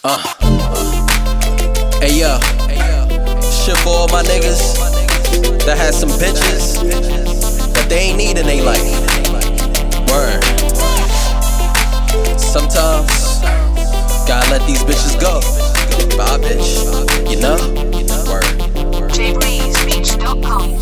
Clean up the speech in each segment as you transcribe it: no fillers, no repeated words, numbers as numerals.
Hey yo, shit for all my niggas that had some bitches that they ain't need in they life. Word. Sometimes gotta let these bitches go. Bye, bitch. You know? Word. JBreezeBeach.com.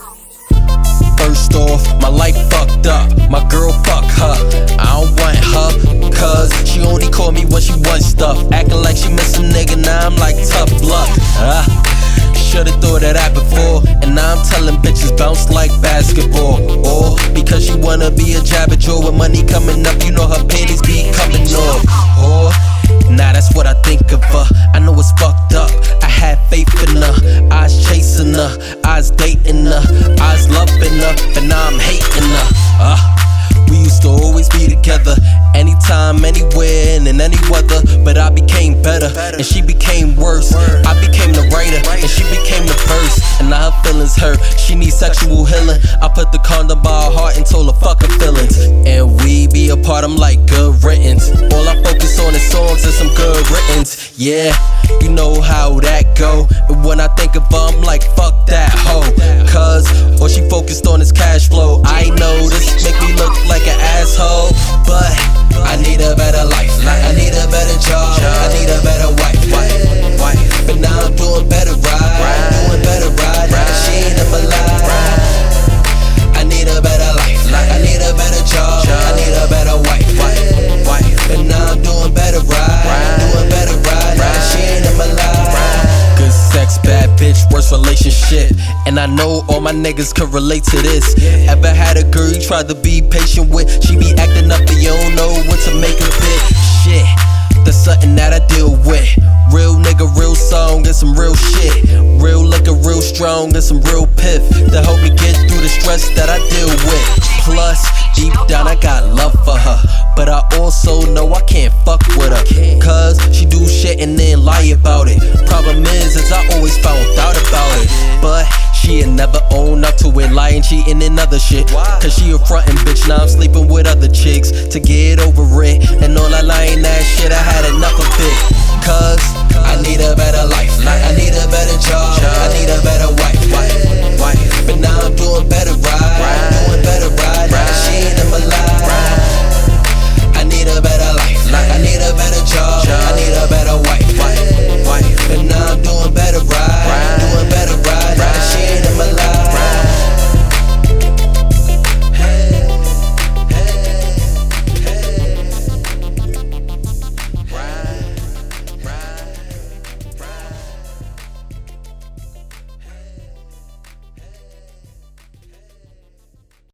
First off, my life fucked up. My girl, fuck her. I don't want her, cause she only call me when she wants stuff. Acting like she miss a nigga, now I'm like tough luck. Should've thought of that before. And now I'm telling bitches bounce like basketball. Or because she wanna be a jabber jaw with money coming up, you know her panties be coming off. Or nah, that's what I think of her. I know it's fucked up. I had faith in her. I was chasing her. I was dating her. I was loving her. But now I'm hating her. We used to always be together. Anytime, anywhere, and in any weather. But I became better, and she became worse. I became the writer, and she became the verse. And now her feelings hurt. She needs sexual healing. I put the condom by her heart and told her fuck her feelings. And we be apart, I'm like good riddance. All I focus on is songs and some good riddance. Yeah, you know how that go. And when I think of her, I'm like fuck that hoe. Cause all she focused on is cash flow. I know this make me look like an asshole, but I need a better life. I need a better job. I need a better wife. But now I'm doing better right. Doing better right. She ain't in my life. I need a better life. I need a better job. I need a better wife. But now I'm doing better right. Doing better right. She ain't in my life. Good sex, bad bitch, worst relationship. And I know all my niggas could relate to this. Ever had a girl you tried to be patient with? She be acting up and you don't know what to make of it. Shit, that's something that I deal with. Real nigga, real song, and some real shit. Real liquor, real strong, and some real piff to help me get through the stress that I deal with. Plus, deep down I got love for her, but I also know I can't fuck with her, cause she do shit and then lie about it. Problem is I always found out about it, but she'll never own up to it. Lying, cheating, and other shit. Cause she a frontin' bitch, now I'm sleeping with other chicks to get over it. And all that lying ass shit, I had enough of it. Cause I need a better life. I need a better job.